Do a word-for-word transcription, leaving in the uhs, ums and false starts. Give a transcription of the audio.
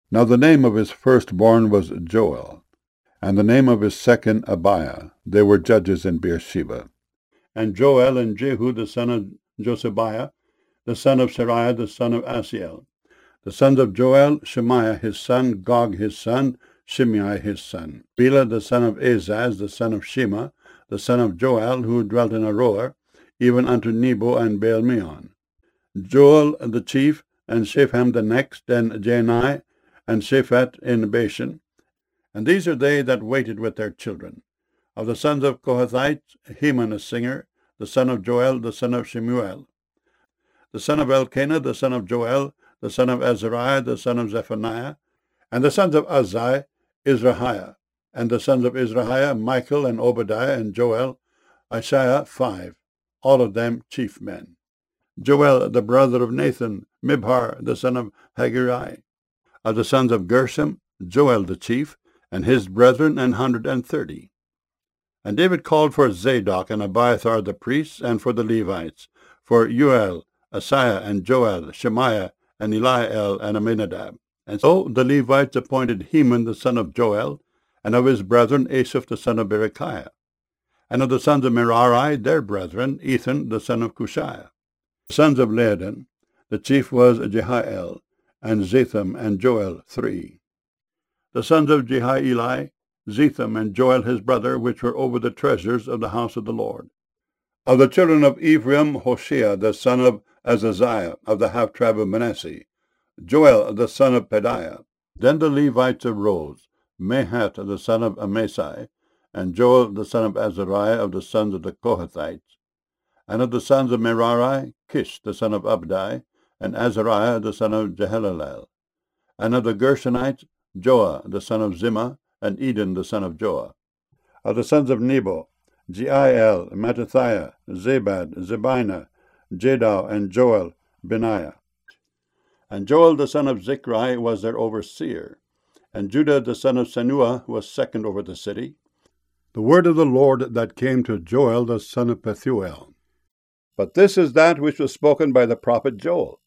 Now the name of his firstborn was Joel, and the name of his second Abiah. They were judges in Beersheba. And Joel and Jehu the son of Josibiah, the son of Seraiah, the son of Asiel. The sons of Joel, Shemaiah his son, Gog his son, Shimei his son. Bela the son of Azaz, the son of Shema, the son of Joel, who dwelt in Aroer, even unto Nebo and Baal-meon. Joel the chief, and Shepham the next, and Janai, and Shaphat in Bashan. And these are they that waited with their children. Of the sons of Kohathites, Heman a singer, the son of Joel, the son of Shemuel. The son of Elkanah, the son of Joel, the son of Azariah, the son of Zephaniah. And the sons of Azai, Izrahiah. And the sons of Izrahiah, Michael and Obadiah and Joel, Isaiah, five, all of them chief men. Joel, the brother of Nathan, Mibhar, the son of Haggai. Of the sons of Gershom, Joel the chief, and his brethren, an hundred and thirty. And David called for Zadok and Abiathar the priests, and for the Levites, for Uel, Asaiah, and Joel, Shemaiah, and Eliel, and Aminadab. And so the Levites appointed Heman the son of Joel, and of his brethren Asaph the son of Berechiah. And of the sons of Merari, their brethren, Ethan the son of Cushiah. The sons of Ladan, the chief was Jehiel, and Zetham and Joel, three. The sons of Jehieli, Zetham and Joel his brother, which were over the treasures of the house of the Lord. Of the children of Ephraim, Hoshea the son of Azaziah, of the half-tribe of Manasseh, Joel the son of Pedaiah. Then the Levites arose, Mahath the son of Amasai, and Joel the son of Azariah, of the sons of the Kohathites. And of the sons of Merari, Kish the son of Abdi, and Azariah the son of Jehalelel. And of the Gershonites, Joah the son of Zimmah, and Eden the son of Joah. Of the sons of Nebo, Jeiel, Mattathiah, Zabad, Zebina, Jadau, and Joel, Benaiah. And Joel the son of Zichri was their overseer, and Judah the son of Senua was second over the city. The word of the Lord that came to Joel the son of Pethuel. But this is that which was spoken by the prophet Joel.